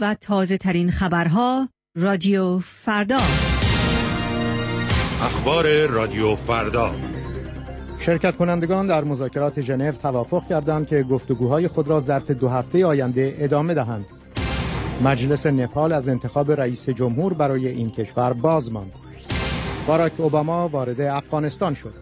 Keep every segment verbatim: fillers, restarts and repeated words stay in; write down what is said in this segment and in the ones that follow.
و تازه ترین خبرها رادیو فردا. اخبار رادیو فردا. شرکت کنندگان در مذاکرات ژنو توافق کردند که گفتگوهای خود را ظرف دو هفته آینده ادامه دهند. مجلس نپال از انتخاب رئیس جمهور برای این کشور باز ماند. باراک اوباما وارد افغانستان شد.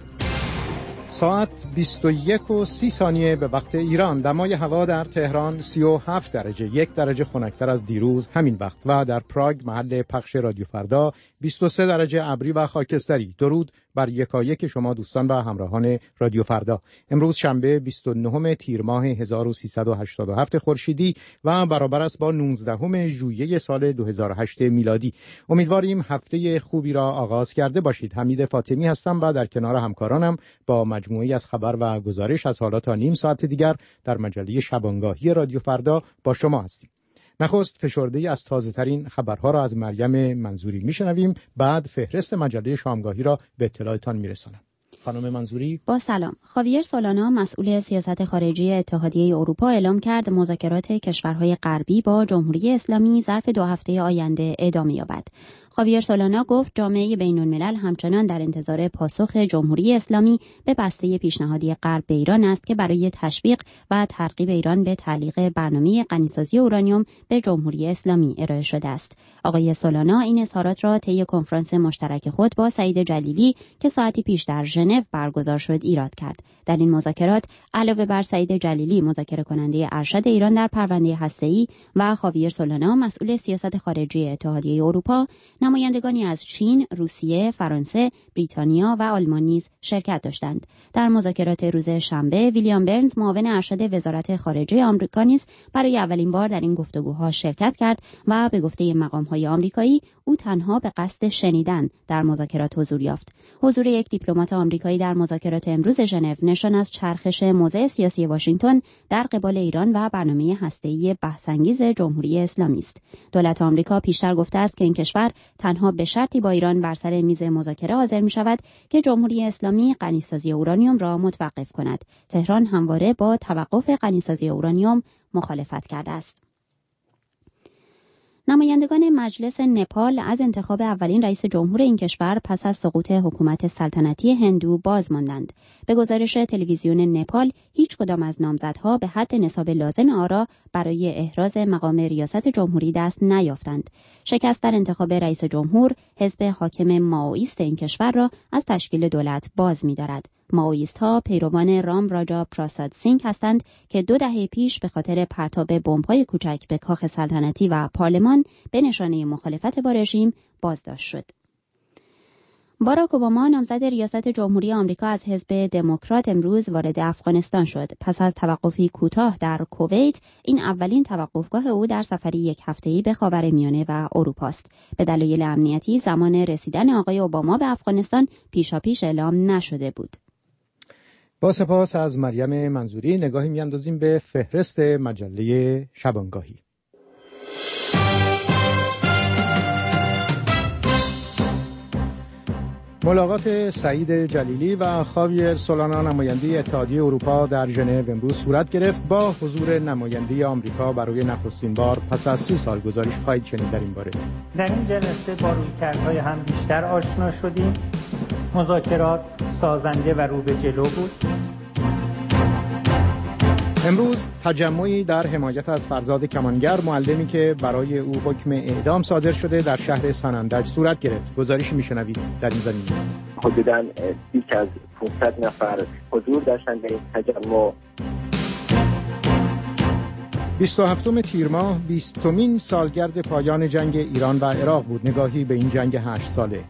ساعت بیست و یک و سی ثانیه به وقت ایران. دمای هوا در تهران سی و هفت درجه، یک درجه خنک‌تر از دیروز همین وقت، و در پراگ محل پخش رادیو فردا بیست و سه درجه ابری و خاکستری. درود بر یکایک شما دوستان و همراهان رادیو فردا. امروز شنبه بیست و نهم تیر ماه هزار و سیصد و هشتاد و هفت خورشیدی و برابر است با نوزدهم ژوئیه سال دو هزار و هشت میلادی. امیدواریم هفته خوبی را آغاز کرده باشید. حمید فاطمی هستم و در کنار همکارانم با مجموعه‌ای از خبر و گزارش از حالا تا نیم ساعت دیگر در مجله شبانگاهی رادیو فردا با شما هستیم. نخست فشرده‌ای از تازه‌ترین خبرها را از مریم منظوری میشنویم، بعد فهرست مجله شامگاهی را به اطلاعتان میرسانم. خانم منظوری. با سلام. خاویر سولانا مسئول سیاست خارجی اتحادیه اروپا اعلام کرد مذاکرات کشورهای غربی با جمهوری اسلامی ظرف دو هفته آینده ادامه یابد. خاویر سولانا گفت جامعه بین‌الملل همچنان در انتظار پاسخ جمهوری اسلامی به بسته پیشنهادی غرب به ایران است که برای تشویق و ترغیب ایران به تعلیق برنامه غنیسازی اورانیوم به جمهوری اسلامی ارائه شده است. آقای سولانا این اظهارات را طی کنفرانس مشترک خود با سعید جلیلی که ساعتی پیش در ژنو برگزار شد ایراد کرد. در این مذاکرات علاوه بر سعید جلیلی مذاکره کننده ارشد ایران در پرونده هسته‌ای و خاویر سولانا مسئول سیاست خارجی اتحادیه اروپا، نمایندگانی از چین، روسیه، فرانسه، بریتانیا و آلمان نیز شرکت داشتند. در مذاکرات روز شنبه ویلیام برنز معاون ارشد وزارت خارجه آمریکا نیز برای اولین بار در این گفتگوها شرکت کرد و به گفته مقام‌های آمریکایی او تنها به قصد شنیدن در مذاکرات حضور یافت. حضور یک دیپلمات آمریکایی در مذاکرات امروز ژنو نشان از چرخش موضع سیاسی واشنگتن در قبال ایران و برنامه هسته‌ای بحث‌انگیز جمهوری اسلامی است. دولت آمریکا پیشتر گفته است که این کشور تنها به شرطی با ایران بر سر میز مذاکره حاضر می‌شود که جمهوری اسلامی غنیسازی اورانیوم را متوقف کند. تهران همواره با توقف غنیسازی اورانیوم مخالفت کرده است. نمایندگان مجلس نپال از انتخاب اولین رئیس جمهور این کشور پس از سقوط حکومت سلطنتی هندو باز ماندند. به گزارش تلویزیون نپال، هیچ کدام از نامزدها به حد نصاب لازم آرا برای احراز مقام ریاست جمهوری دست نیافتند. شکست در انتخاب رئیس جمهور حزب حاکم مائویست این کشور را از تشکیل دولت باز می‌دارد. مائویست‌ها پیروان رام راجا پراساد سینگ هستند که دو دهه پیش به خاطر پرتاب بمب‌های کوچک به کاخ سلطنتی و پارلمان به نشانه مخالفت با رژیم بازداشت شد. باراک اوباما نامزد ریاست جمهوری آمریکا از حزب دموکرات امروز وارد افغانستان شد. پس از توقفی کوتاه در کویت، این اولین توقفگاه او در سفری یک هفته‌ای به خاورمیانه و اروپا است. به دلایل امنیتی زمان رسیدن آقای اوباما به افغانستان پیشاپیش اعلام نشده بود. با سپاس از مریم منظوری، نگاهی میاندازیم به فهرست مجله شبانگاهی. ملاقات سعید جلیلی و خاویر سولانا نماینده اتحادیه اروپا در ژنو امروز صورت گرفت. با حضور نماینده آمریکا برای نخستین بار پس از سی سال گزارش خواهید شنید در این باره. در این جلسه با رویکردهای هم بیشتر آشنا شدیم. مذاکرات سازنده و رو به جلو بود. امروز تجمعی در حمایت از فرزاد کمانگر، معلمی که برای او حکم اعدام صادر شده، در شهر سنندج صورت گرفت. گزارشی میشنوید در این زمینه. حدوداً بیش از پانصد نفر حضور داشتند در این تجمع. بیست و هفتم تیر ماه بیستمین سالگرد پایان جنگ ایران و عراق بود. نگاهی به این جنگ هشت ساله.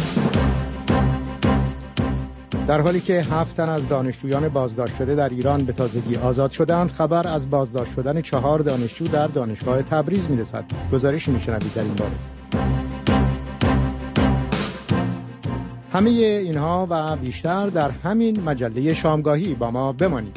در حالی که هفت تن از دانشجویان بازداشت شده در ایران به تازگی آزاد شدند، خبر از بازداشت شدن چهار دانشجو در دانشگاه تبریز میرسد. گزارشی میشنوید در این باره. همه اینها و بیشتر در همین مجله شامگاهی با ما بمانید.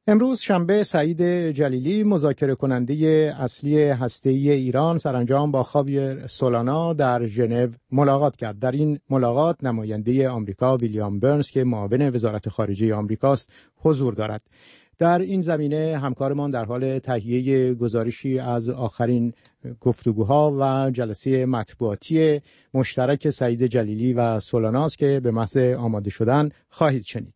امروز شنبه سعید جلیلی مذاکره کننده اصلی هسته‌ای ایران سرانجام با خاویر سولانا در ژنو ملاقات کرد. در این ملاقات نماینده آمریکا ویلیام برنز که معاون وزارت خارجه آمریکاست حضور دارد. در این زمینه همکارمان در حال تهیه گزارشی از آخرین گفتگوها و جلسه مطبوعاتی مشترک سعید جلیلی و سولاناست که به محض آماده شدن خواهید شنید.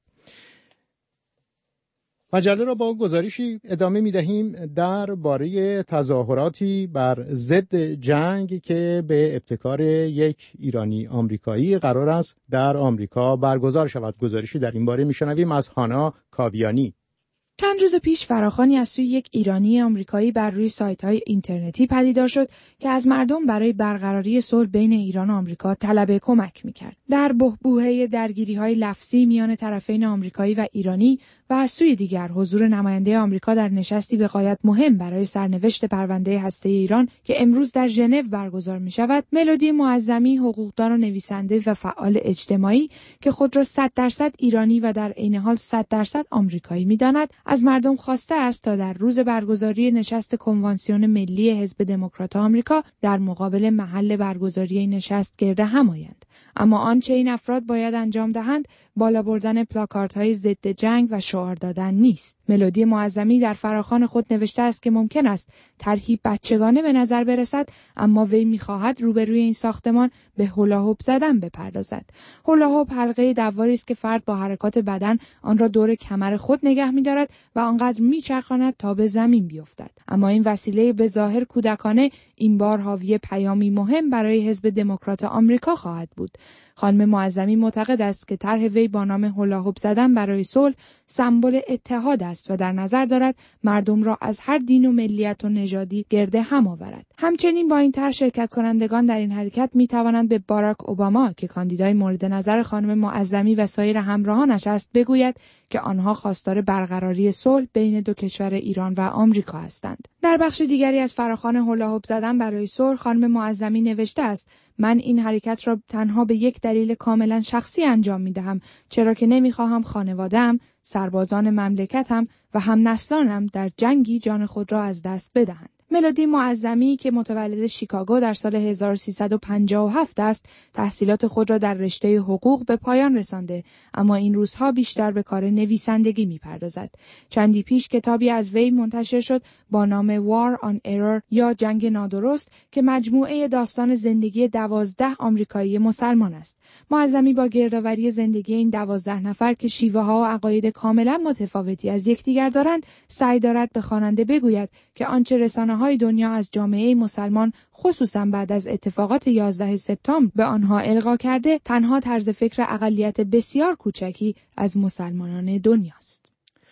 مجله را با گزارشی ادامه می دهیم درباره تظاهراتی بر ضد جنگ که به ابتکار یک ایرانی آمریکایی قرار است در آمریکا برگزار شود. گزارشی در این باره می شنویم از هانا کاویانی. چند روز پیش فراخوانی از سوی یک ایرانی آمریکایی بر روی سایت‌های اینترنتی پدیدار شد که از مردم برای برقراری صلح بین ایران و آمریکا طلب کمک می‌کرد. در بحبوحه درگیری‌های لفظی میان طرفین آمریکایی و ایرانی و از سوی دیگر حضور نماینده آمریکا در نشستی به غایت مهم برای سرنوشت پرونده هسته‌ای ایران که امروز در ژنو برگزار می‌شود، ملودی معظمی، حقوقدان و نویسنده و فعال اجتماعی که خود را صد درصد ایرانی و در عین حال صد درصد آمریکایی می‌داند، از مردم خواسته است تا در روز برگزاری نشست کنوانسیون ملی حزب دموکرات آمریکا در مقابل محل برگزاری این نشست گرد هم آیند. اما آنچه این افراد باید انجام دهند بالا بردن پلاکاردهای ضد جنگ و شعار دادن نیست. ملودی معظمی در فراخوان خود نوشته است که ممکن است طرحی بچگانه به نظر برسد، اما وی می‌خواهد روبروی این ساختمان به هولاهوپ زدن بپردازد. هولاهوپ حلقه دواری است که فرد با حرکات بدن آن را دور کمر خود نگه می‌دارد و آنقدر می‌چرخاند تا به زمین بیفتد. اما این وسیله به ظاهر کودکانه این بار حاوی پیامی مهم برای حزب دموکرات آمریکا خواهد بود. خانم معظمی معتقد است که طرح وی با نام هولاهوپ زدن برای صلح سمبل اتحاد است و در نظر دارد مردم را از هر دین و ملیت و نژادی گرد هم آورد. همچنین با این طرح شرکت کنندگان در این حرکت می توانند به باراک اوباما که کاندیدای مورد نظر خانم معظمی و سایر همراهانش است بگوید که آنها خواستار برقراری صلح بین دو کشور ایران و آمریکا هستند. در بخش دیگری از فراخوان هولاهوپ زدن برای صلح خانم معظمی نوشته است: من این حرکت را تنها به یک دلیل کاملا شخصی انجام می دهم، چرا که نمی خواهم خانواده‌ام، سربازان مملکتم و هم نسلانم در جنگی جان خود را از دست بدهند. ملودی معظمی که متولد شیکاگو در سال هزار و سیصد و پنجاه و هفت است، تحصیلات خود را در رشته حقوق به پایان رسانده، اما این روزها بیشتر به کار نویسندگی می‌پردازد. چندی پیش کتابی از وی منتشر شد با نام War on Error یا جنگ نادرست که مجموعه داستان زندگی دوازده آمریکایی مسلمان است. معظمی با گردآوری زندگی این دوازده نفر که شیوه‌ها و عقاید کاملا متفاوتی از یکدیگر دارند، سعی دارد به خواننده بگوید که آنچه رسانه‌های دنیا از جامعه مسلمان خصوصا بعد از اتفاقات یازده سپتامبر به آنها القا کرده تنها طرز فکر اقلیت بسیار کوچکی از مسلمانان دنیاست.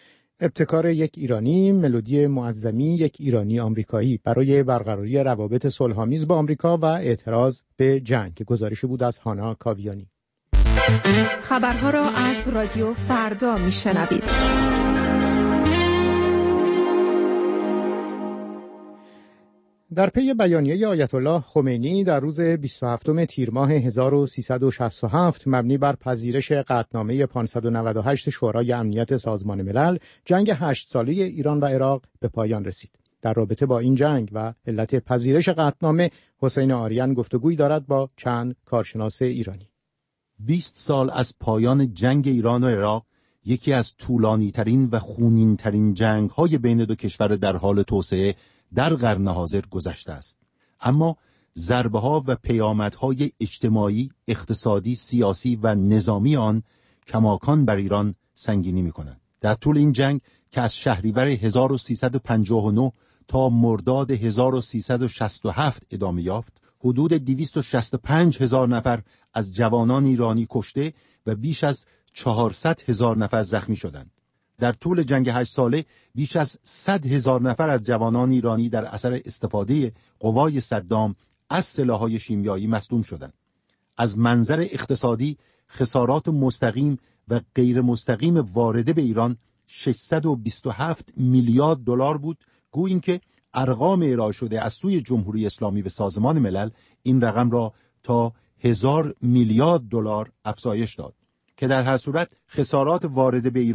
ابتکار یک ایرانی، ملودی معظمی، یک ایرانی آمریکایی برای برقراری روابط صلح‌آمیز با آمریکا و اعتراض به جنگ. گزارشی بود از هانا کاویانی. خبرها را از رادیو فردا میشنوید. در پی بیانیه آیت الله خمینی در روز بیست و هفتم تیر ماه هزار و سیصد و شصت و هفت مبنی بر پذیرش قطعنامه پانصد و نود و هشت شورای امنیت سازمان ملل، جنگ هشت ساله ایران و عراق به پایان رسید. در رابطه با این جنگ و علت پذیرش قطعنامه، حسین آریان گفتگویی دارد با چند کارشناس ایرانی. بیست سال از پایان جنگ ایران و عراق، یکی از طولانی‌ترین و خونین‌ترین جنگ‌های بین دو کشور در حال توسعه در قرن حاضر گذشته است. اما ضربه‌ها و پیامدهای اجتماعی، اقتصادی، سیاسی و نظامی آن کماکان بر ایران سنگینی می‌کنند. در طول این جنگ که از شهریور هزار و سیصد و پنجاه و نه تا مرداد هزار و سیصد و شصت و هفت ادامه یافت، حدود دویست و شصت و پنج هزار نفر از جوانان ایرانی کشته و بیش از چهارصد هزار نفر زخمی شدند. در طول جنگ هشت ساله بیش از صد هزار نفر از جوانان ایرانی در اثر استفاده قوای صدام از سلاح‌های شیمیایی مصدوم شدند. از منظر اقتصادی خسارات مستقیم و غیر مستقیم وارده به ایران ششصد و بیست و هفت میلیارد دلار بود، گویی که ارقام ارائه شده از سوی جمهوری اسلامی به سازمان ملل این رقم را تا هزار میلیارد دلار افزایش داد که در هر صورت خسارات وارده به ایران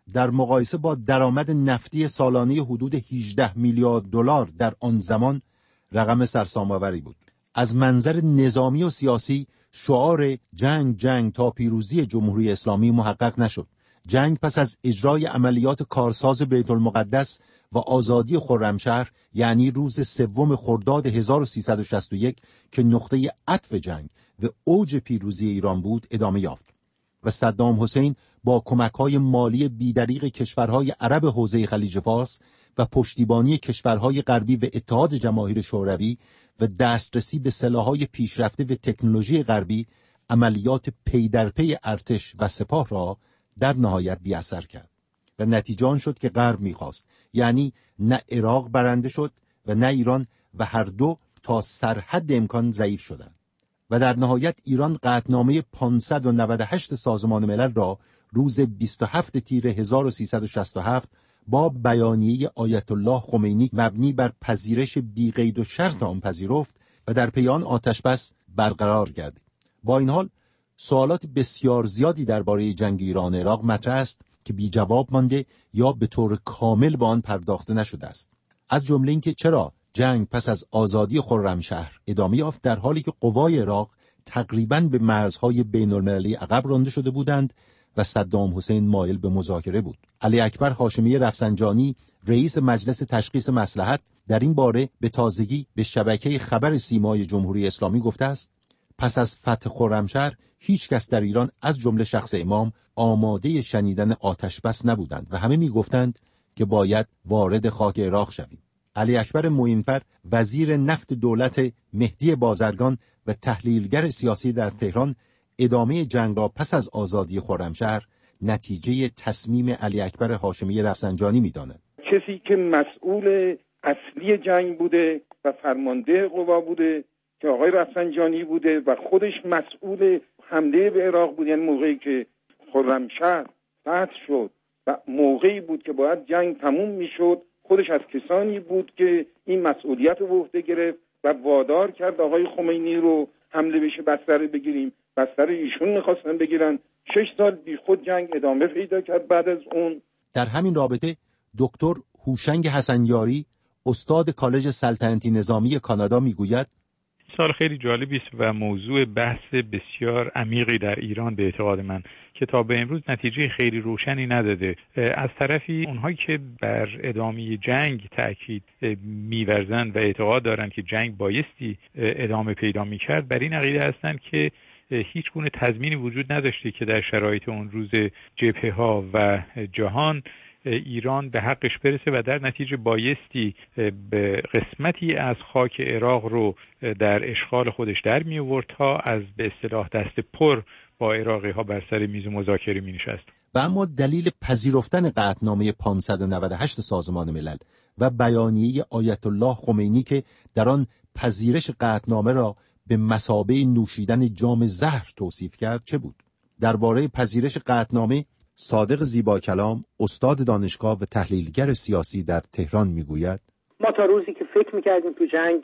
در مقایسه با درآمد نفتی سالانه حدود هجده میلیارد دلار در آن زمان رقم سرسام‌آوری بود. از منظر نظامی و سیاسی شعار جنگ جنگ تا پیروزی جمهوری اسلامی محقق نشد. جنگ پس از اجرای عملیات کارساز بیت المقدس و آزادی خرمشهر، یعنی روز سوم خرداد هزار و سیصد و شصت و یک که نقطه عطف جنگ و اوج پیروزی ایران بود، ادامه یافت و صدام حسین با کمک‌های مالی بیدریغ کشورهای عرب حوزه خلیج فارس و پشتیبانی کشورهای غربی و اتحاد جماهیر شوروی و دسترسی به سلاح‌های پیشرفته و تکنولوژی غربی، عملیات پی در پی ارتش و سپاه را در نهایت بی‌اثر کرد و نتیجه آن شد که غرب می‌خواست، یعنی نه عراق برنده شد و نه ایران، و هر دو تا سرحد امکان ضعیف شدند و در نهایت ایران قطعنامه پانصد و نود و هشت سازمان ملل را روز بیست و هفتم تیر هزار و سیصد و شصت و هفت با بیانیه آیت الله خمینی مبنی بر پذیرش بی قید و شرط آن پذیرفت و در پی آن آتشبس برقرار گردید. با این حال سوالات بسیار زیادی درباره جنگ ایران عراق مطرح است که بی جواب مانده یا به طور کامل به آن پرداخته نشده است. از جمله اینکه چرا جنگ پس از آزادی خرمشهر ادامه یافت در حالی که قوای عراق تقریباً به مرزهای بین‌المللی عقب رانده شده بودند و صدام حسین مایل به مذاکره بود. علی اکبر هاشمی رفسنجانی، رئیس مجلس تشخیص مصلحت، در این باره به تازگی به شبکه خبر سیمای جمهوری اسلامی گفته است: پس از فتح خرمشهر هیچ کس در ایران از جمله شخص امام آماده شنیدن آتش بس نبودند و همه میگفتند که باید وارد خاک عراق شویم. علی اکبر معینفر، وزیر نفت دولت مهدی بازرگان و تحلیلگر سیاسی در تهران، ادامه جنگ را پس از آزادی خرمشهر نتیجه تصمیم علی اکبر هاشمی رفسنجانی می‌داند. کسی که مسئول اصلی جنگ بوده و فرمانده قوا بوده که آقای رفسنجانی بوده و خودش مسئول حمله به عراق بود، یعنی موقعی که خرمشهر فتح شد و موقعی بود که باید جنگ تموم میشد، خودش از کسانی بود که این مسئولیت رو به عهده گرفت و وادار کرد آقای خمینی رو حمله بشه، بستر بگیریم. بستر ایشون میخواستن بگیرن. شش سال بی خود جنگ ادامه پیدا کرد. بعد از اون در همین رابطه دکتر هوشنگ حسنیاری، استاد کالج سلطنتی نظامی کانادا میگوید: سال خیلی جالبی است و موضوع بحث بسیار عمیقی در ایران به اعتقاد من که تا به امروز نتیجه خیلی روشنی نداده. از طرفی اونهایی که بر ادامه جنگ تأکید می‌ورزند و اعتقاد دارند که جنگ بایستی ادامه پیدا می‌کرد، بر این عقیده هستند که هیچ گونه تضمینی وجود نداشته که در شرایط اون روز جبهه‌ها و جهان ایران به حقش برسه و در نتیجه بایستی به قسمتی از خاک عراق رو در اشغال خودش در می آورد تا از به اصطلاح دست پر با عراقی ها بر سر میز مذاکره می نشست. و اما دلیل پذیرفتن قطعنامه پانصد و نود و هشت سازمان ملل و بیانیه آیت الله خمینی که در آن پذیرش قطعنامه را به مثابه نوشیدن جام زهر توصیف کرد چه بود؟ درباره پذیرش قطعنامه صادق زیبا کلام، استاد دانشگاه و تحلیلگر سیاسی در تهران میگوید: ما تا روزی که فکر میکردیم تو جنگ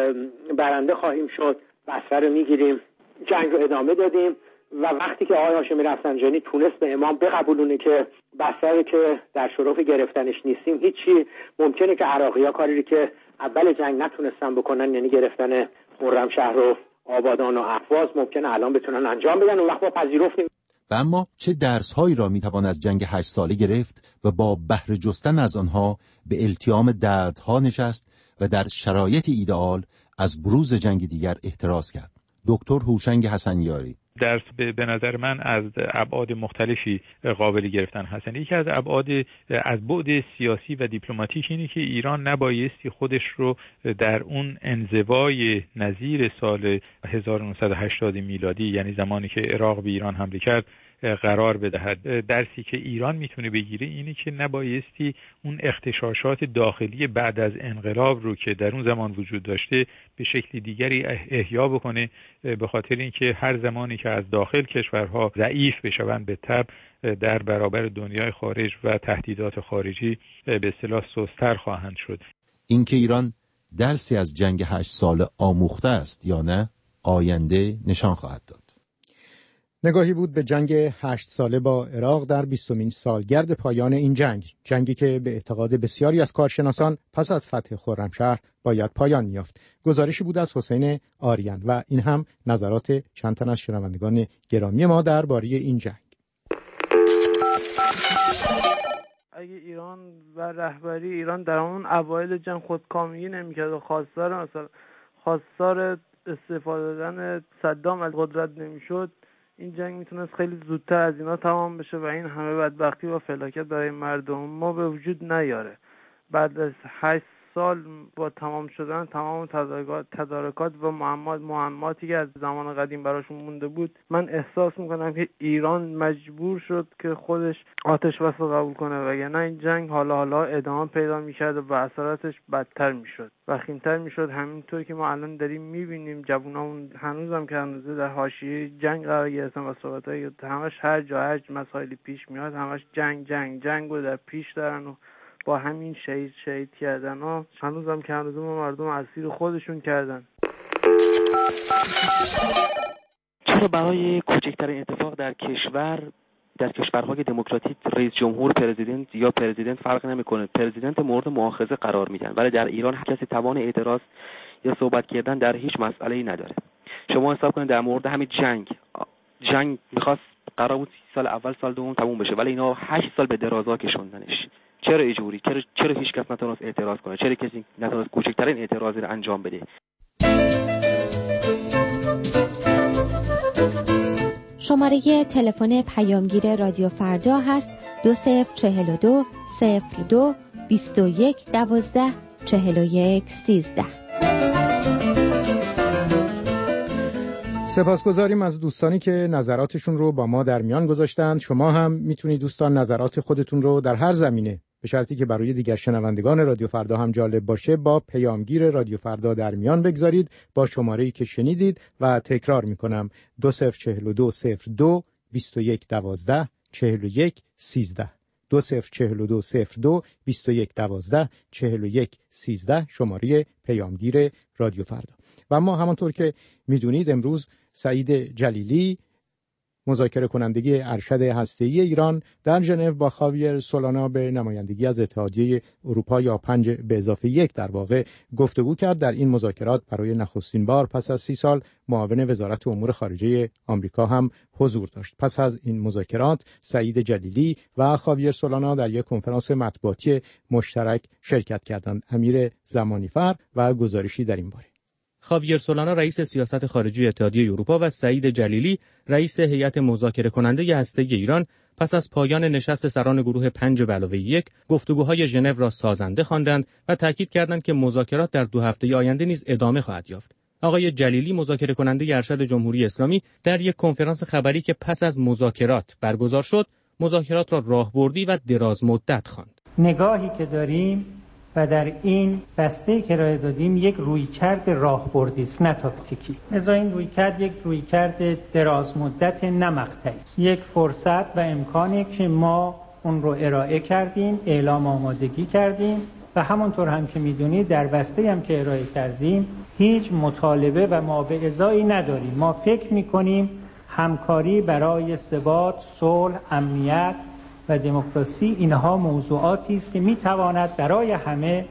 برنده خواهیم شد، بستر رو میگیریم، جنگ رو ادامه دادیم و وقتی که آقای هاشمی رفسنجانی تونست به امام بقبولونه که بستر که در شرف گرفتنش نیستیم هیچی، ممکنه که عراقی‌ها کاری که اول جنگ نتونستن بکنن، یعنی گرفتن خرمشهر و آبادان و اهواز، ممکنه الان بتونن انجام بدن. اون وقت ما پذیرفتیم. و اما چه درس‌هایی را می‌توان از جنگ هشت ساله گرفت و با بهره جستن از آنها به التیام دردها نشست و در شرایط ایدئال از بروز جنگ دیگر احتراز کرد. دکتر هوشنگ حسنیاری: درس به نظر من از ابعاد مختلفی قابل گرفتن هستند. یکی از ابعاد از بعد سیاسی و دیپلماتیک اینه که ایران نبایستی خودش رو در اون انزوای نظیر سال هزار و نهصد و هشتاد میلادی، یعنی زمانی که عراق به ایران حمله کرد، قرار بدهد. درسی که ایران میتونه بگیره اینه که نبایستی اون اغتشاشات داخلی بعد از انقلاب رو که در اون زمان وجود داشته به شکل دیگری احیا بکنه، به خاطر اینکه هر زمانی که از داخل کشورها ضعیف بشوند به تبع در برابر دنیای خارج و تهدیدات خارجی به اصطلاح سست‌تر خواهند شد. اینکه ایران درسی از جنگ هشت ساله آموخته است یا نه، آینده نشان خواهد داد. نگاهی بود به جنگ هشت ساله با عراق در بیستمین سالگرد پایان این جنگ، جنگی که به اعتقاد بسیاری از کارشناسان پس از فتح خرمشهر باید پایان یافت. گزارشی بود از حسین آریان و این هم نظرات چند تن از شنوندگان گرامی ما درباره این جنگ. اگه ایران و رهبری ایران در اون اوایل جنگ خودکامگی نمی‌کرد و خواستار مثلا خواستار استفاده دادن صدام از قدرت نمی‌شد، این جنگ میتونست خیلی زودتر از اینا تمام بشه و این همه بدبختی و فلاکت برای مردم ما به وجود نیاره. بعد از هشت سال با تمام شدن تمام تدارکات و معمات معماتی که از زمان قدیم براشون مونده بود، من احساس میکنم که ایران مجبور شد که خودش آتش بس قبول کنه، وگرنه این جنگ حالا حالا ادامه پیدا میکرد و اثراتش بدتر میشد، وخیمتر میشد. همینطور که ما الان داریم میبینیم جوونامون هنوزم که هنوزه در حاشیه جنگ قرار گرفتن و صحبتای همش هر جا هر مسائلی پیش میاد همش جنگ جنگ جنگ رو در پیش دارن و با همین شهید شهید کردن ها هنوزم که هنوزم مردم اسیر خودشون کردن. چرا برای کوچکترین اتفاق در کشور در کشورهای دموکراتیک رئیس جمهور پرزیدنت یا پرزیدنت فرق نمیکنه، پرزیدنت مورد مؤاخذه قرار میدن، ولی در ایران هر کسی توان اعتراض یا صحبت کردن در هیچ مسئله‌ای نداره. شما حساب کنید در مورد همین جنگ جنگ میخواست قرار بود سال اول سال دوم تموم بشه، ولی اینا هشت سال به درازا کشوندنش. چرا اینجوری؟ چرا چرا هیچ کس نتونست اعتراض کنه؟ چرا کسی نتونست کوچکترین اعتراضی رو انجام بده؟ شماره تلفن پیامگیر رادیو فردا هست دو صفر چهل و دو صفر دو بیست و یک دوازده چهل و یک سیزده. سپاسگزاریم از دوستانی که نظراتشون رو با ما در میان گذاشتند. شما هم میتونید دوستان نظرات خودتون رو در هر زمینه، به شرطی که برای دیگر شنوندگان رادیو فردا هم جالب باشه، با پیامگیر رادیو فردا در میان بگذارید با شماره‌ای که شنیدید و تکرار میکنم دو صفر چهل و دو صفر دو بیست و یک دوازده چهل و یک سیزده دو صفر چهل و دو صفر دو بیست و یک دوازده چهل و یک سیزده شماره پیامگیر رادیو فردا. و اما همانطور که میدونید امروز سعید جلیلی مذاکره کنندگی ارشد هسته‌ای ایران در ژنو با خاویر سولانا به نمایندگی از اتحادیه اروپا یا پنج به اضافه یک در واقع گفتگو کرد. در این مذاکرات برای نخستین بار پس از سی سال معاون وزارت امور خارجه آمریکا هم حضور داشت. پس از این مذاکرات سعید جلیلی و خاویر سولانا در یک کنفرانس مطبوعاتی مشترک شرکت کردند. امیر زمانیفر و گزارشی در این باره. خاویر سولانا رئیس سیاست خارجی اتحادیه اروپا و سعید جلیلی رئیس هیئت مذاکره کننده هسته‌ای ایران پس از پایان نشست سران گروه پنج به علاوه یک گفتگوهای ژنو را سازنده خواندند و تاکید کردند که مذاکرات در دو هفته آینده نیز ادامه خواهد یافت. آقای جلیلی مذاکره کننده ارشد جمهوری اسلامی در یک کنفرانس خبری که پس از مذاکرات برگزار شد، مذاکرات را راهبردی و دراز مدت خواند. نگاهی که داریم و در این بسته‌ای که ارائه دادیم یک رویکرد راهبردی است، نه تاکتیکی. لذا این رویکرد یک رویکرد دراز مدت نه مقطعی است. یک فرصت و امکانی که ما اون رو ارائه کردیم، اعلام آمادگی کردیم و همونطور هم که میدونید در بسته‌ای هم که ارائه کردیم هیچ مطالبه و مابعضایی نداریم. ما فکر می‌کنیم همکاری برای ثبات، صلح، امنیت و دموکراسی اینها موضوعاتی است که میتواند برای همه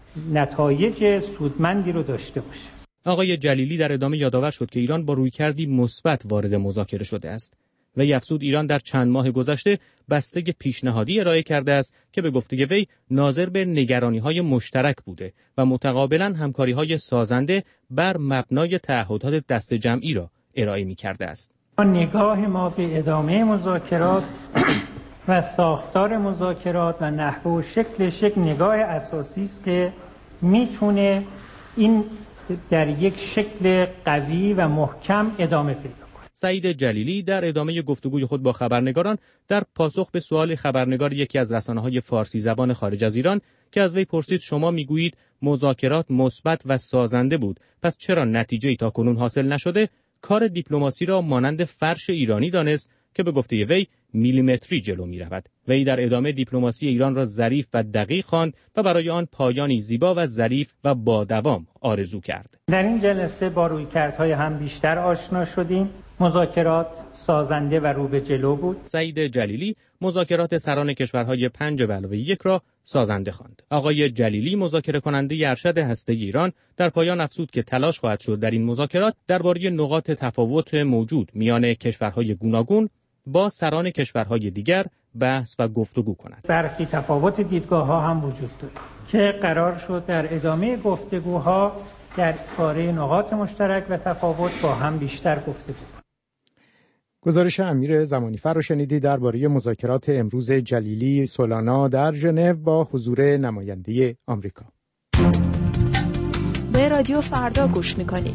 نتایج سودمندی رو داشته باشه. آقای جلیلی در ادامه یادآور شد که ایران با رویکردی مثبت وارد مذاکره شده است و افزود ایران در چند ماه گذشته بسته پیشنهادی ارائه کرده است که به گفته وی ناظر به نگرانی‌های مشترک بوده و متقابلا همکاری‌های سازنده بر مبنای تعهدات دست جمعی را ارائه می‌کرده است. نگاه ما به ادامه مذاکرات و ساختار مذاکرات و نحوه و شکلش یک نگاه اساسی است که میتونه این در یک شکل قوی و محکم ادامه پیدا کنه. سعید جلیلی در ادامه گفتگوی خود با خبرنگاران در پاسخ به سوال خبرنگار یکی از رسانه‌های فارسی زبان خارج از ایران که از وی پرسید شما میگویید مذاکرات مثبت و سازنده بود، پس چرا نتیجه‌ای تاکنون حاصل نشده؟ کار دیپلماسی را مانند فرش ایرانی دانست که به گفته وی میلیمتری جلو می رود. وی در ادامه دیپلماسی ایران را ظریف و دقیق خواند و برای آن پایانی زیبا و ظریف و با دوام آرزو کرد. در این جلسه با رویکردهای هم بیشتر آشنا شدیم. مذاکرات سازنده و رو به جلو بود. سعید جلیلی مذاکرات سران کشورهای پنج به علاوه یک را سازنده خواند. آقای جلیلی مذاکره کننده ارشد هسته‌ای ایران در پایان افزود که تلاش خواهد شد در این مذاکرات درباره نقاط تفاوت موجود میان کشورهای گوناگون با سران کشورهای دیگر بحث و گفتگو کند. برخی تفاوت دیدگاه‌ها هم وجود دارد که قرار شد در ادامه گفتگوها درباره نقاط مشترک و تفاوت با هم بیشتر گفتگو کنند. گزارش امیر زمانیفر رو شنیدی درباره مذاکرات امروز جلیلی سولانا در ژنو با حضور نماینده آمریکا. به رادیو فردا گوش می‌کنید.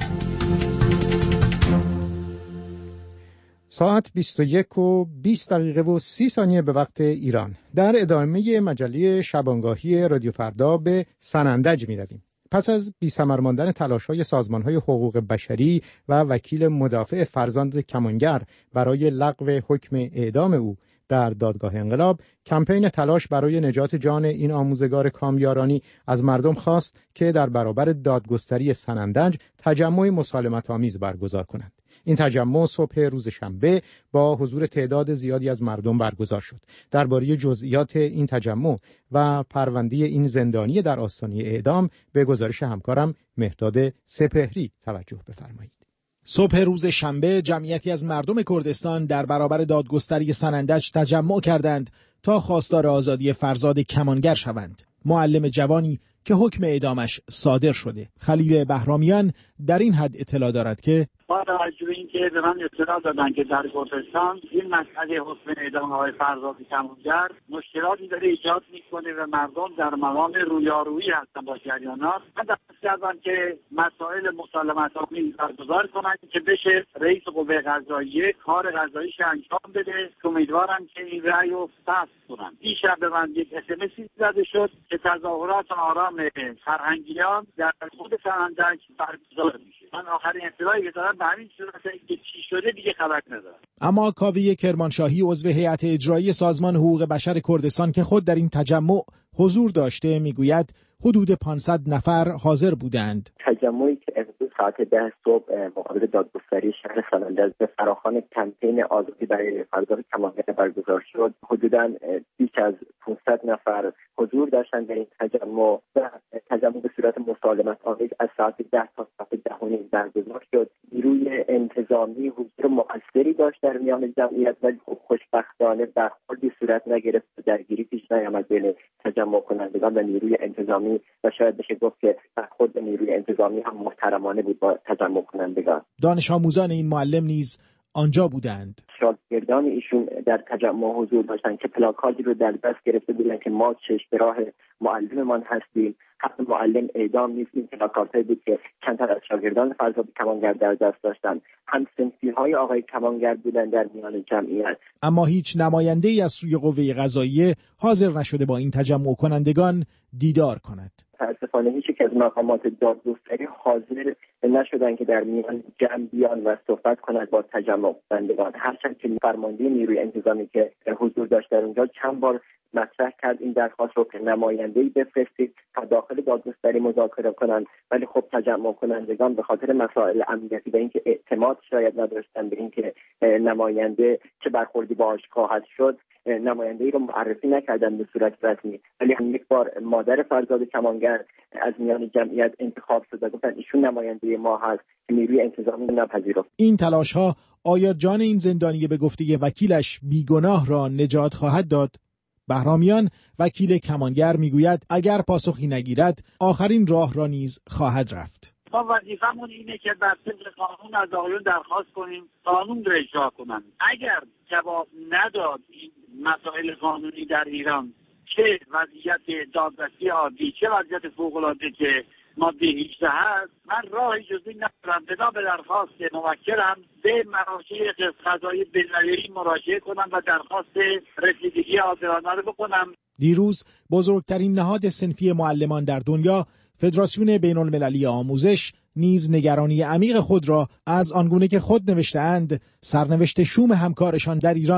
ساعت بیست و یک و بیست دقیقه و سی ثانیه به وقت ایران. در ادامه مجله شبانگاهی رادیو فردا به سنندج می‌رویم. پس از بی‌ثمر ماندن تلاش‌های سازمان‌های حقوق بشری و وکیل مدافع فرزند کمانگر برای لغو حکم اعدام او در دادگاه انقلاب، کمپین تلاش برای نجات جان این آموزگار کامیارانی از مردم خواست که در برابر دادگستری سنندج تجمع مسالمت‌آمیز برگزار کنند. این تجمع صبح روز شنبه با حضور تعداد زیادی از مردم برگزار شد. درباره جزئیات این تجمع و پرونده این زندانی در آستانه اعدام به گزارش همکارم مهداد سپهری توجه بفرمایید. صبح روز شنبه جمعیتی از مردم کردستان در برابر دادگستری سنندج تجمع کردند تا خواستار آزادی فرزاد کمانگر شوند. معلم جوانی که حکم اعدامش صادر شده. خلیل بهرامیان در این حد اطلاع دارد که با توجه به اینکه به من اطلاع دادن که در کردستان این مسئله حکم اعدام آقای فرزاد کمانگر مشکلاتی داره ایجاد میکنه و مردم در مقام رویارویی هستن با جریانات. من دست کردم که مسائل مسالمت‌آمیز برگزار کنند که بشه رئیس قوه قضاییه کار قضاییش انجام بده. امیدوارم که این رأی رو فصل کنن. دیشب به من یک اس ام اس زده شد که تظاهرات آرام فرهنگیان در خود سنندج برگزار میشه. من آخرین اطلاعی که دارم به همین صورته که چی شده دیگه خبر ندارم. اما کاوی کرمانشاهی عضو هیئت اجرایی سازمان حقوق بشر کردستان که خود در این تجمع حضور داشته میگوید حدود پانصد نفر حاضر بودند. تجمعی که امروز ساعت ده صبح مقابل دادگستری شهر سنندج به فراخوان کمپین آزادی برای فرزاد کمانگر برگزار شد، حدوداً بیش از پانصد نفر حضور داشتند در این تجمع و تجمع به صورت مسالمت آمیز از ساعت ده تا ساعت ده و نیم برگزار شد. نیروی انتظامی حضور مؤثری داشت در میان جمعیت، ولی خب خوشبختانه برخوردی صورت نگرفت و درگیری پیش نیامد بین تجمع کنندگان و نیروی انتظامی و شاید بشه گفت که برخورد نیروی انتظامی هم محترمانه بود با تجمع کنندگان. دانش آموزان این معلم نیز آنجا بودند. شاگردان ایشون در تجمع حضور داشتند که پلاکاردی رو در دست گرفته بودند که ما چشم به راه معلممان هستیم، حق معلم اعدام نیست. این پلاکاردهایی بود که چند تا از شاگردان فرزاد کمانگر در دست داشتند. هم صنفی‌های آقای کمانگر بودند در میان جمعیت. اما هیچ نماینده‌ای از سوی قوه قضاییه حاضر نشده با این تجمع کنندگان دیدار کند. متاسفانه هیچ یک از مقامات دادگستری حاضر نشدن که در میان جمع بیان و صحبت کنند با تجمع کنندگان. هرچند که فرمانده نیروی انتظامی که حضور داشت در اونجا چند بار مطرح کرد این درخواست رو که نماینده‌ای بفرستید تا داخل دادگستری مذاکره کنند، ولی خب تجمع کنندگان به خاطر مسائل امنیتی و اینکه اعتماد شاید نداشتن به اینکه نماینده چه برخوردی باهاش خواهد شد، نماینده‌ای رو معرفی نکردن به صورت رسمی. ولی هم یک بار مادر فرزاد کمانگر از میان جمعیت انتخاب شد و گفتن ایشون نماینده ما هست که نیروی انتظامی نپذیرفت. این تلاش‌ها آیا جان این زندانی به گفته وکیلش بیگناه را نجات خواهد داد؟ بهرامیان وکیل کمانگر میگوید اگر پاسخی نگیرد آخرین راه را نیز خواهد رفت. ما وظیفمون اینه که بر طبق قانون از آقایون درخواست کنیم قانون رو اجرا کنن. اگر جواب نداد این مسائل قانونی در ایران، چه وضعیت دادرسی عادی چه وضعیت فوق‌العاده که ماده هجده هست، من راهی جز این ندارم بنا به درخواست موکلم به مراجع قضایی بین‌المللی مراجعه کنم و درخواست رسیدگی عادلانه رو بکنم. دیروز بزرگترین نهاد صنفی معلمان در دنیا، فدراسیون بین‌المللی آموزش، نیز نگرانی عمیق خود را از آنگونه که خود نوشته‌اند سرنوشت شوم همکارشان در ایران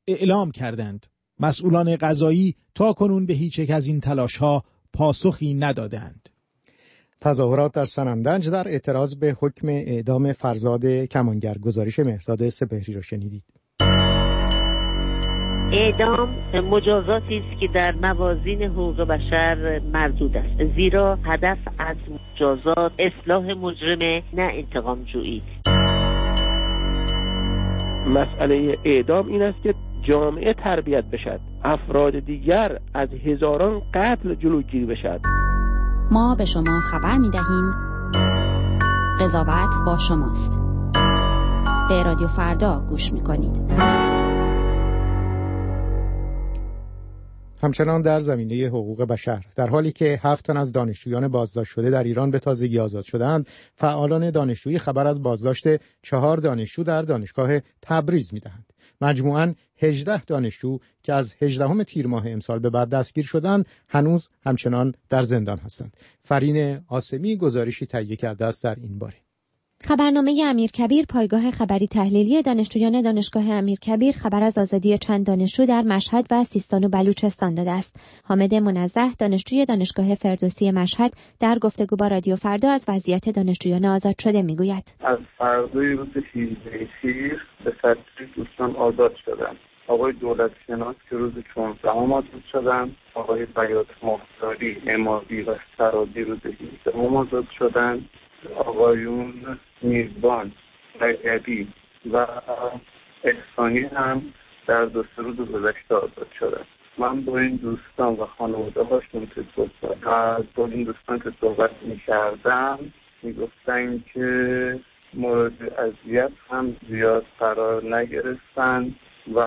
اعلام کردند. مسئولان قضایی تا کنون به هیچ یک از این تلاش‌ها پاسخی ندادند. تظاهرات در سنندج در اعتراض به حکم اعدام فرزاد کمانگر. گزارش مهرداد سپهری را شنیدید. اعدام مجازاتی است که در موازین حقوق بشر مردود است، زیرا هدف از مجازات اصلاح مجرمه، نه انتقام جویی. مسئله اعدام این است که جامعه تربیت بشد، افراد دیگر از هزاران قتل جلوگیری بشد. ما به شما خبر می دهیم قضاوت با شماست. به رادیو فردا گوش می کنید. همچنان در زمینه حقوق بشر، در حالی که هفت تن از دانشجویان بازداشت شده در ایران به تازگی آزاد شدند، فعالان دانشجویی خبر از بازداشت چهار دانشجو در دانشگاه تبریز می‌دهند. مجموعاً هجده دانشجو که از هجدهم تیر ماه امسال به بعد دستگیر شدند، هنوز همچنان در زندان هستند. فرین آسمی گزارشی تهیه کرده است در این باره. خبرنامه امیرکبیر، پایگاه خبری تحلیلی دانشجویان دانشگاه امیرکبیر، خبر از آزادی چند دانشجو در مشهد و سیستان و بلوچستان داده است. حامد منزه، دانشجوی دانشگاه فردوسی مشهد، در گفتگو با رادیو فردا از وضعیت دانشجویان آزاد شده میگوید: از فردای روز هجده تیر به تدریج دوستان آزاد شدند. آقای دولت شناس که روز چهاردهم آزاد شدند، آقای بیات مختاری، امادی و سرادی روز هجدهم آزاد شدند، آقایون میزبان، رجبی و احسانی هم در دو سه روز گذشته آزاد شدند. من با این دوستان و خانواده هاشون که صحبت و با این دوستان که صحبت می کردم می گفتن که مورد اذیت هم زیاد قرار نگرفتن و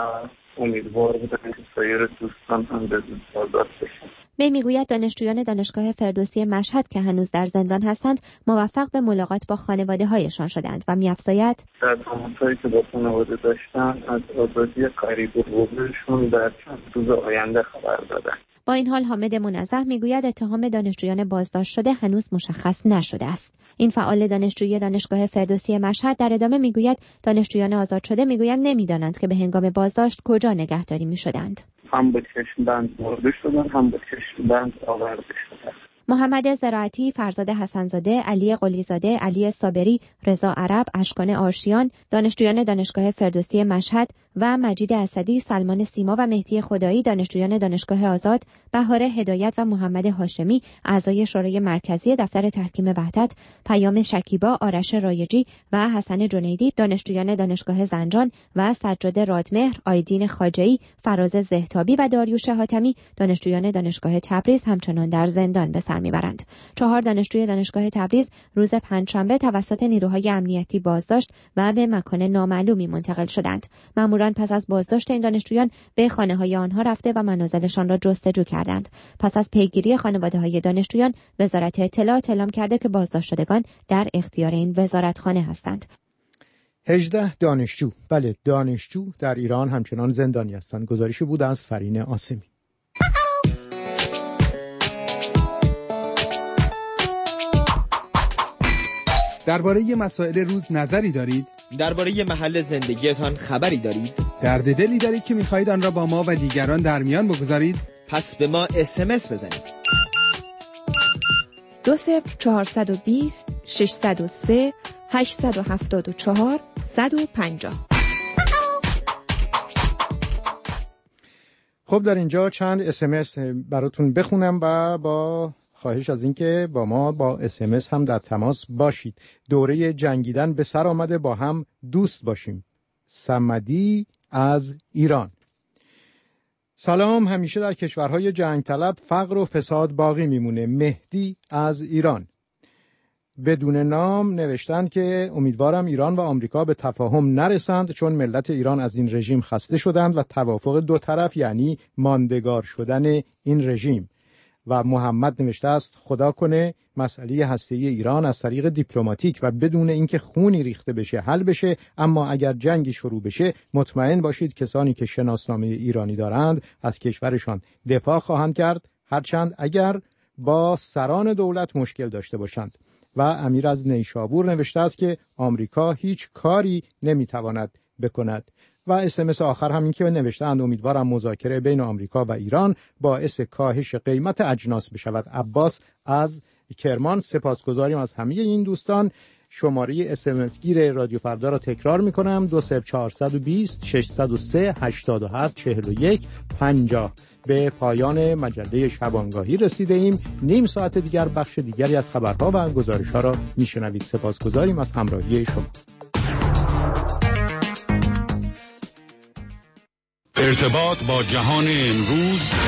امیدوار بودن که سایر دوستان هم به زود آزاد بشن. وی میگوید دانشجویان دانشگاه فردوسی مشهد که هنوز در زندان هستند موفق به ملاقات با خانواده هایشان شدند و می‌افزاید در تماس‌هایی که با خانواده داشتن از آزادی قریب و قربشون در چند روز آینده خبر دادند. با این حال حامد منزه میگوید اتهام دانشجویان بازداشت شده هنوز مشخص نشده است. این فعال دانشجوی دانشگاه فردوسی مشهد در ادامه میگوید دانشجویان آزاد شده میگویند نمیدانند که به هنگام بازداشت کجا نگهداری میشدند. هم به چشم بند برده شدن، هم به چشم بند آورده شدن. محمد زراعتی، فرزاد حسنزاده، علی قلیزاده، علی صابری، رضا عرب، اشکان آرشیان، دانشجویان دانشگاه فردوسی مشهد و مجید اسدی، سلمان سیما و مهدی خدایی، دانشجویان دانشگاه آزاد، بهار هدایت و محمد هاشمی، اعضای شورای مرکزی دفتر تحکیم وحدت، پیام شکیبا، آرش رایجی و حسن جنیدی، دانشجویان دانشگاه زنجان و سجاد رادمهر، آیدین خاجه‌ای، فراز زهتابی و داریوش حاتمی، دانشجویان دانشگاه تبریز همچنان در زندان به سر میبرند. چهار دانشجوی دانشگاه تبریز روز پنجشنبه توسط نیروهای امنیتی بازداشت و به مکان نامعلومی منتقل شدند. ماموران پس از بازداشت این دانشجویان به خانه‌های آنها رفته و منازلشان را جستجو کردند. پس از پیگیری خانواده‌های دانشجویان، وزارت اطلاعات اعلام کرده که بازداشت شدگان در اختیار این وزارتخانه هستند. هجده دانشجو، بله دانشجو در ایران همچنان زندانی هستند. گزارشی بود از فرین آسمی. درباره مسائل روز نظری دارید؟ درباره محل زندگیتان خبری دارید؟ درد دلی دارید که می‌خواهید آن را با ما و دیگران در میان بگذارید؟ پس به ما اس ام اس بزنید. دو صفر چهارصد و بیست ششصد و سه هشتصد و هفتاد و چهار صد و پنجاه. خب در اینجا چند اس ام اس براتون بخونم و با خواهش از اینکه با ما با اس ام اس هم در تماس باشید. دوره جنگیدن به سر آمده، با هم دوست باشیم. صمدی از ایران. سلام، همیشه در کشورهای جنگ طلب فقر و فساد باقی میمونه. مهدی از ایران. بدون نام نوشتند که امیدوارم ایران و آمریکا به تفاهم نرسند، چون ملت ایران از این رژیم خسته شدند و توافق دو طرف یعنی ماندگار شدن این رژیم. و محمد نوشته است خدا کنه مسئله هسته‌ای ایران از طریق دیپلماتیک و بدون اینکه خونی ریخته بشه حل بشه، اما اگر جنگی شروع بشه مطمئن باشید کسانی که شناسنامه ایرانی دارند از کشورشان دفاع خواهند کرد، هرچند اگر با سران دولت مشکل داشته باشند. و امیر از نیشابور نوشته است که آمریکا هیچ کاری نمیتواند بکند. و اسمس آخر همین که نوشته‌اند امیدوارم مذاکره بین آمریکا و ایران باعث کاهش قیمت اجناس بشود. عباس از کرمان. سپاسگزاریم از همه این دوستان. شماره اس ام اس گیر رادیو فردا را تکرار می‌کنم: دو صفر چهارصد و بیست ششصد و سه هشتاد و هفت چهل و یک پنجاه. به پایان مجله شبانگاهی رسیده ایم. نیم ساعت دیگر بخش دیگری از خبرها و گزارش‌ها را میشنوید. سپاسگزاریم از همراهی شما. ارتباط با جهان امروز